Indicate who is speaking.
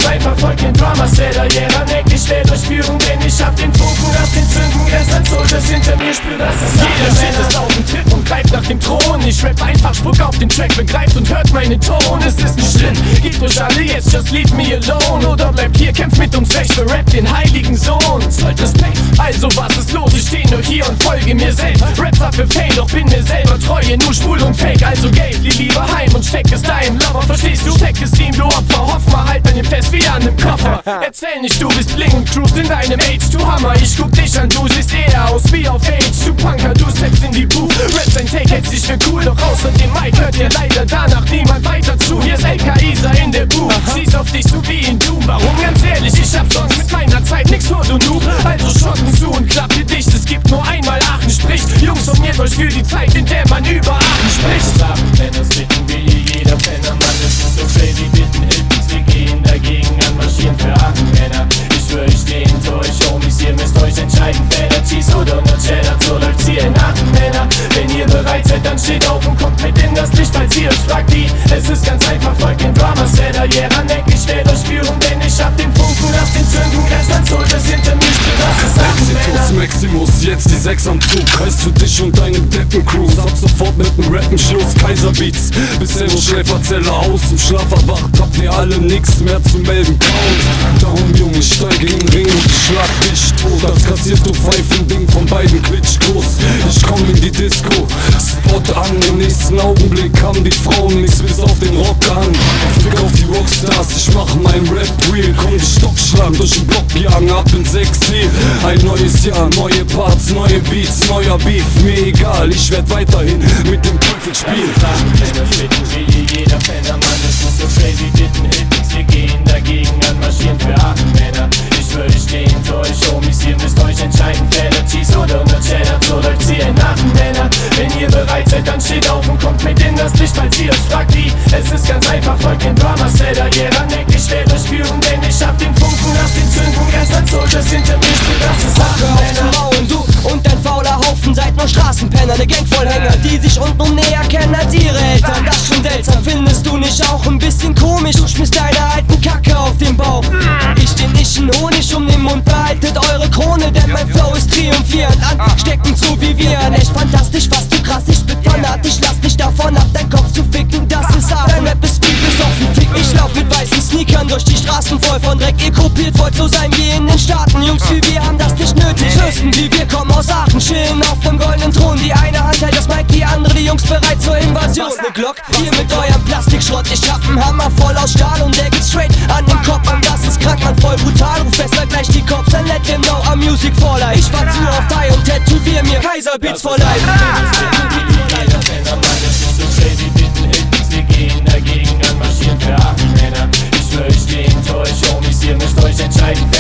Speaker 1: einfach fucking Drama-Setter. Yeah, Neck, ich werd euch führen, denn ich hab den Funken aus den Zünden. Gestern Soldiers hinter mir, spür, dass es jeder Shit ist auf dem Trip und greift nach dem Thron. Ich rap einfach, spuck auf den Track, begreift und hört meine Ton. Es ist nicht schlimm, gebt euch alle jetzt, just leave me alone. Oder bleibt hier, kämpft mit uns recht, berappt den heiligen Sohn. Sollt Respekt, also was ist los? Ich steh nur hier und folge mir selbst. Rap war für Fame, doch bin mir selber treue, nur schwul und fake. Also Geld, flieh lieber heim und steck es deinem Lover. Verstehst du? Steck es ihm, du Opfer. Hoff mal, halt an dem fest wie an nem Koffer. Erzähl nicht, du bist blind, cruist in deinem Age, du Hammer. Ich guck dich an, du siehst eher aus wie auf Age. Du Punker, du steppst in die Booth. Rap sein Take hält sich für cool, doch außer dem Mic hört dir leider danach niemand weiter zu. Hier ist LK Isa in der Booth, schieß auf dich so wie in Doom. Warum? Ganz ehrlich, ich hab sonst mit meiner Zeit nix vor, du Noob. Also Schotten zu und klapp dir dicht, es gibt nur einmal Aachen spricht. Jungs, formiert euch für die Zeit, in der man über Aachen spricht. Wenn es bitten will hier jeder Penner, Mann, es ist so crazy, bitten hilft uns, wir gehen dagegen an, marschieren für Aachen, Männer. Ich schwör, ich steh hinter euch, Homies, ihr müsst euch entscheiden, Feder, Cheese oder nur Cheddar, so läuft's hier in Aachen, Männer. Wenn ihr bereit seid, dann steht auf und kommt mit in das Licht, falls ihr euch fragt, wie. Es ist ganz einfach, folgt den Drama-Setter, yeah, Neck, ich werd euch führen, denn ich hab den Funken aus den Zünden, gestern Soldiers hinter mir, spür, das ist Aachen, Männer.
Speaker 2: Maximus, jetzt die 6 am Zug, heißt für dich und deine Deppen-Crews. Ab sofort mit nem Rappen-Schluss, Kaiserbeats. Bisher nur Schläferzeller aus dem Schlaf erwacht, habt ihr alle nix mehr zu melden, Count. Darum, Junge, ich steig in den Ring und ich schlag dich tot. Das kassierst du Pfeifending von beiden Klitschkos. Ich komm in die Disco, Spot an, im nächsten Augenblick haben die Frauen nix bis auf den Rock an. Fick auf die Rockstars, ich mach mein Rap-Reel. Komm, die Stockschlagen durch den Block jagen, ab in 6C. Ein neues Jahr, neue Parts, neue Beats, neuer Beef. Mir egal, ich werd weiterhin mit dem Teufel spielen.
Speaker 1: Jeder Penner, Mann, es ist so crazy, bitten hilft uns, wir gehen dagegen an, marschieren für Aachen, Männer. Ich schwör, ich steh hinter euch, Homies, ihr müsst euch entscheiden, Feder, Cheese oder nur Cheddar, so läuft's hier in Aachen, Männer. Wenn ihr bereit seid, dann steht auf und kommt mit in das Licht, falls ihr euch fragt, wie. Es ist ganz einfach, folgt den Drama-Setter, yeah, Neck, ich werd euch führen, denn ich hab den Funken aus den Zünden, gestern Soldiers hinter mir, spür, das ist Aachen, Männer.
Speaker 3: Mauern, du und dein fauler Haufen seid nur Straßenpenner, ne Gang voll Hänger, die sich untenrum näher kennen als ihre Eltern. Das ist schon seltsam, findest du nicht auch ein bisschen komisch? Du schmiss deine alten Kacke auf den Bauch. Ich den Nischen Honig um den Mund, behaltet eure Krone, denn mein Flow ist triumphierend. Ansteckend so wie wir, echt fantastisch, fast zu krass, ich spit fanatisch, lass dich davon ab, dein Kopf zu ficken, das ist hart. Dein Rap ist Speed bis auf den Fick, ich lauf mit weißen Sneakern durch die Straßen voll von Dreck. Ihr kopiert, wollt so sein wie in den Staaten, Jungs wie wir haben das nicht nötig. Fürsten wie wir kommen aus Aachen, chillen auf dem goldenen Thron. Die eine Hand hält das Mic, die andere die Jungs bereit zur Invasion. Was ne Glock, hier mit eurem Plastikschrott. Ich hab einen Hammer voll aus Stahl und der geht straight an den Kopf. Mann, das ist krank, man, voll brutal. Ruf besser gleich die Cops and let them know I'm music for life. Ich war zu auf Die und tätowier mir Kaiserbeats for life.
Speaker 1: Jeder Penner, Mann, es ist so crazy, bitten hilft uns, wir gehen dagegen an, marschieren für Aachen, Männer. Ich schwör, ich steh hinter euch, Homies, ihr müsst euch entscheiden,